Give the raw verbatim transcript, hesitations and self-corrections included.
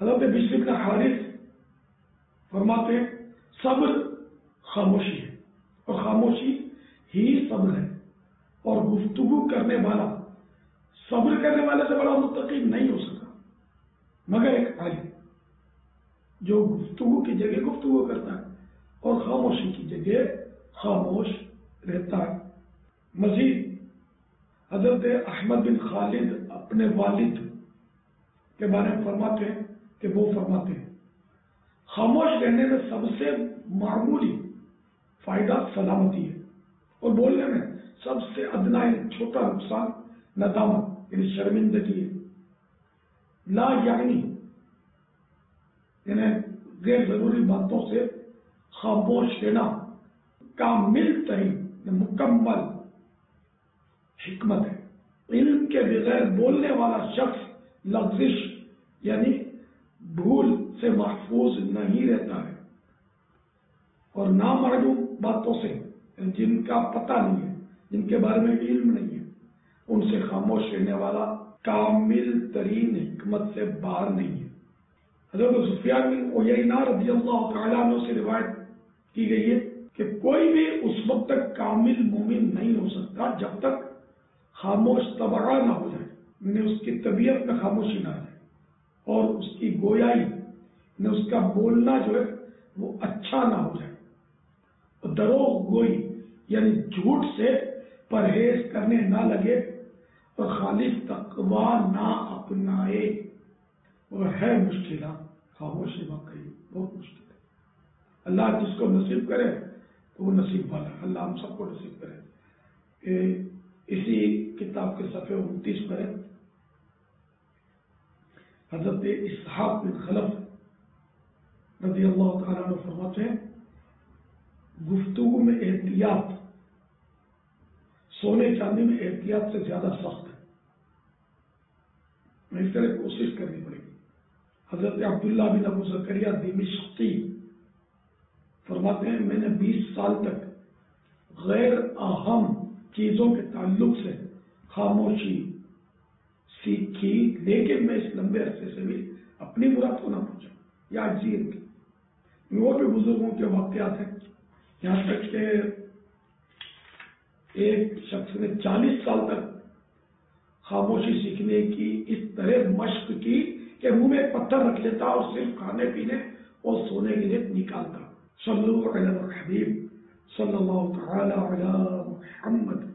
حضرت بشر بن حارث فرماتے ہیں صبر خاموشی ہے اور خاموشی ہی صبر ہے، اور گفتگو کرنے والا صبر کرنے والے سے بڑا متقی نہیں ہو سکا مگر ایک عالم جو گفتگو کی جگہ گفتگو کرتا ہے اور خاموشی کی جگہ خاموش رہتا ہے۔ مزید حضرت احمد بن خالد اپنے والد کے بارے میں فرماتے ہیں کہ وہ فرماتے ہیں خاموش رہنے میں سب سے معمولی فائدہ سلامتی ہے، اور بولنے میں سب سے ادنا چھوٹا نقصان ندامت یعنی شرمندگی ہے۔ لا یعنی یعنی غیر ضروری باتوں سے خاموش رہنا کامل ترین مکمل حکمت ہے۔ علم کے بغیر بولنے والا شخص لغزش یعنی بھول سے محفوظ نہیں رہتا ہے، اور نامعلوم باتوں سے جن کا پتہ نہیں ہے، جن کے بارے میں علم نہیں ہے، ان سے خاموش رہنے والا کامل ترین حکمت سے باہر نہیں ہے۔ حضرت سفیان بن عیینہ رضی اللہ تعالیٰ عنہ سے روایت کی گئی ہے کہ کوئی بھی اس وقت تک کامل مومن نہیں ہو سکتا جب تک خاموش طبع نہ ہو جائے، یعنی اس کی طبیعت میں خاموشی نہ آ جائے، اور اس کی گویائی یعنی اس کا بولنا جو ہے وہ اچھا نہ ہو جائے، اور دروغ گوئی یعنی جھوٹ سے پرہیز کرنے نہ لگے، اور خالص تقوی نہ اپنائے۔ اور ہے مشکل، خاموشی واقعی بہت مشکل ہے۔ اللہ جس کو نصیب کرے تو وہ نصیب والا ہے، اللہ ہم سب کو نصیب کرے۔ کہ اسی کتاب کے صفحے انتیس پر ہے حضرت اسحاق بن خلف رضی اللہ تعالیٰ عنہ فرماتے ہیں گفتگو میں احتیاط سونے چاندی میں احتیاط سے زیادہ سخت ہے، میں اس طرح کوشش کرنی پڑے گی۔ حضرت عبداللہ بن ابو زکریا دمشقی فرماتے ہیں میں نے بیس سال تک غیر اہم چیزوں کے تعلق سے خاموشی سیکھی، لیکن میں اس لمبے عرصے سے بھی اپنی مراد کو نہ پہنچا یا عجیب کی۔ وہ بھی بزرگوں کے واقعات ہیں، یہاں تک کہ ایک شخص نے چالیس سال تک خاموشی سیکھنے کی اس طرح مشق کی کہ منہ میں پتھر رکھ لیتا اور صرف کھانے پینے اور سونے کے لیے نکالتا۔ صلو علی الحبیب صلی اللہ تعالی علی محمد